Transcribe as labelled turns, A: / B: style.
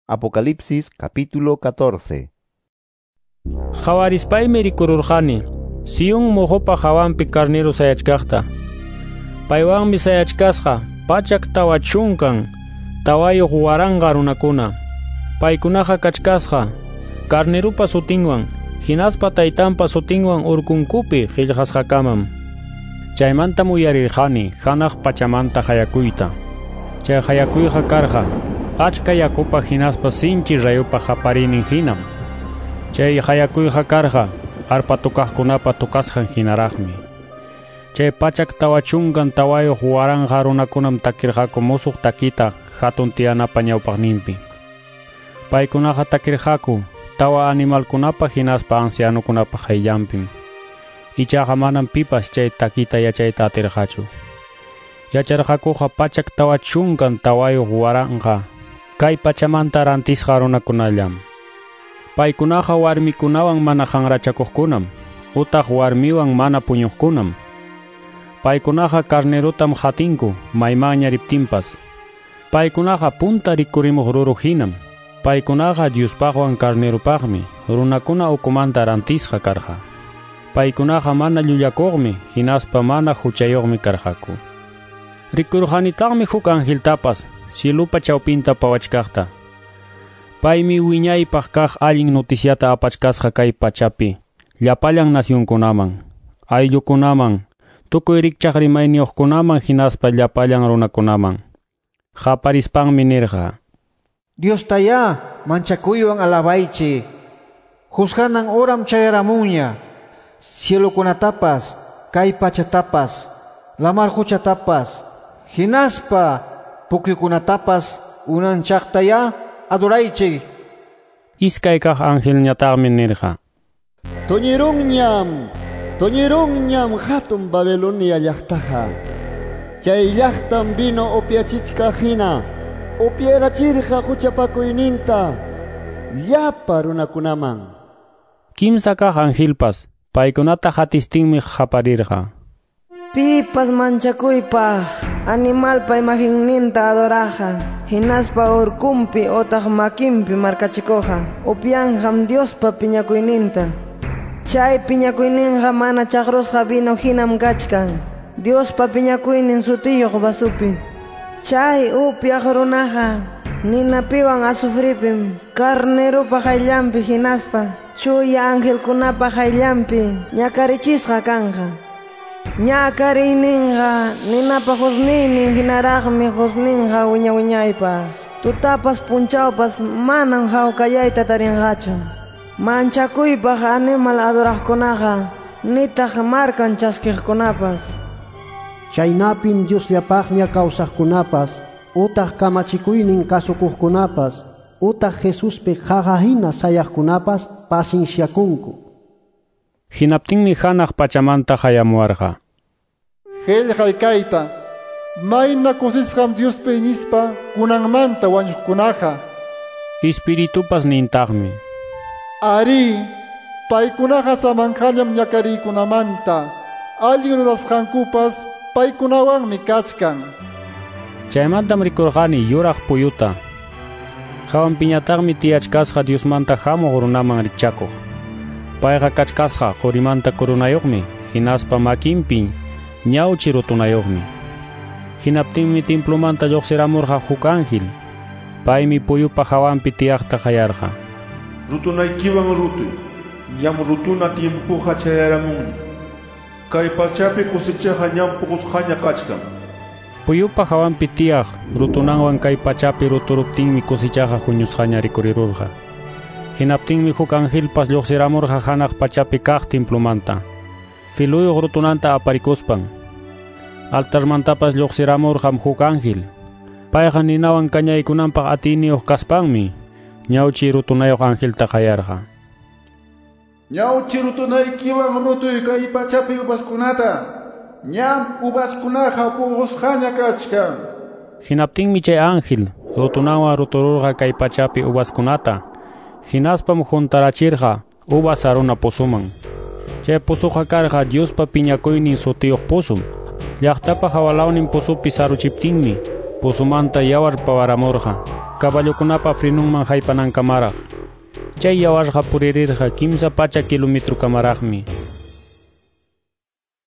A: Apocalipsis capítulo 14.
B: Jawarispaymi rikururqani Sion mojopa hawanpi carnero sayachkaqta. Paywanmi sayachkasqa pachak tawa chunkan tawayuq waranqa runakuna. Paykunaqa kachkasqa carnerupa sutinwan hinaspa taytanpa sutinwan urkunkupi qillqasqakamam. Chaymanta uyarirqani hanaq pachamanta hayakuyta. Chay hayakuyqa karqa achka yakupa hinaspa sinchi rayupa haparinin hinam. Chay hayakuyqa karqa arpa tukaqkunapa tukasqan hinaraqmi. Chay pachak tawa chunkan tawayuq waranqa runakunam takirqaku musuq takita hatun tiyanapa ñawpaqninpi. Paykunaqa takirqaku tawa animalkunapa hinaspa ancianukunapa hayllanpim. Ichaqa manam pipas chay takita yachayta atirqachu. Yacharqakuqa pachak tawa chunkan tawayuq waranqa kay pachamanta rantisqa runakunallam. Paykunaqa warmikunawan mana hanrachakuqkunam, utaq warmiwan mana puñuqkunam. Paykunaqa carnerutam hatinku maymanña riptinpas. Paykunaqa punta rikurimuq ruru hinam. Paykunaqa Diospaqwan carnerupaqmi runakuna ukumanta rantisqa karqa. Paykunaqa mana llullakuqmi hinaspa mana huchayuqmi karqaku. Rikurqanitaqmi huk angeltapas cielupa chawpinta pawachkaqta. Paymi wiñaypaq kaq allin noticiata apachkasqa kay pachapi llapallan nacionkunaman, ayllukunaman, tukuy rikchaq rimayniyuqkunaman hinaspa llapallan runakunaman. Qaparispanmi nirqa:
C: Diostaya manchakuywan alabaychi. Juzganan oram chayaramunña. Cielukunatapas, kay pachatapas, lamar huchatapas, hinaspa pukyukunatapas unanchaqtaya adoraychi.
B: Iskay kaq angelñataqmi nirqa:
D: Toñirunñam hatun Babilonia llaqtaqa. Chay llaqtam vino upiachichka hina upiarachirqa huchapakuyninta llapa runakunaman.
B: Kimsa kaq angelpas paykunata hatistinmi haparirqa:
E: Pipas manchakuypaq animalpa imagenninta adoraqa, hinaspa urkumpi otaq makinpi markachikuqa upianqam Diospa piñakuyninta. Chay piñakuyninqa mana chaqrusqa vino hinam kachkan Diospa piñakuynin sutiyuq basupi. Chay upiaq runaqa ninapiwan azufripim carnerupa hayllanpi hinaspa chuya angelkunapa hayllanpi ñakarichisqa kanqa. Ñakariyninqa ninapa husniynin hinaraqmi husninqa wiñaypaq. Tutapas punchawpas manan hawkallayta tarinqachu. Manchakuypaq animal adoraqkunaqa nitaq markan chaskiqkunapas.
F: Chaynapim Diosllapaqña kawsaqkunapas, utaq kamachikuynin kasukuqkunapas, utaq Jesuspi qaqahina sayaqkunapas pasinsiakunku.
B: Hinaptinmi hanaq pachamanta hayamuarqa:
G: Qillqay kayta, mayna kusisqam Diospi nispa kunanmanta wañuqkunaqa.
B: Espiritupas nintaqmi:
G: Ari, paykunaqa samanqallam ñakariykunamanta, allin rurasqankupas paykunawanmi kachkan.
B: Chaymantam rikurqani yuraq puyuta. Hawanpiñataqmi tiyachkasqa Diosmanta hamuq runaman rikchakuq. Payqa kachkasqa qurimanta kurunayuqmi, hinaspa makinpi ñawchi rutunayuqmi. Hinaptinmi templomanta lluqsiramurqa huk ángel. Paymi puyupa hawanpi tiyaqta qayarqa:
H: Rutunaykiwan rutuy, ñam rutuna tiempuqa chayaramunña. Kay pachapi kusichaqa ñam puqusqaña kachkan.
B: Puyupa hawanpi tiyaq rutunanwan kay pachapi ruturuptinmi kusichaqa huñusqaña rikurirurqa. Hinaptinmi huk angelpas lluqsiramurqa hanaq pachapi kaq templomanta. Filuyuq rutunanta aparikuspan. Altarmantapas lluqsiramurqam huk ángel. Payqa ninawan kañaykunanpaq atiniyuq kaspanmi ñawchi rutunayuq angelta qayarqa:
H: Ñawchi rutunaykiwan rutuy kay pachapi ubaskunata. Ñam ubaskunaqa puqusqaña kachkan.
B: Hinaptinmi chay ángel rutunanwan rutururqa kay pachapi ubaskunata. Hinaspam juntarachirqa ubas aruna pusuman. Chay pusuqa karqa Diospa piñakuynin sutiyuq pusum. Llaqtapa hawalawnin pusupi saruchiptinmi pusumanta yawar pawaramurqa. caballokunapa frenunman haypanankamaraq. Chay yawasqa puririrqa 15 pacha kilometro kamaraqmi.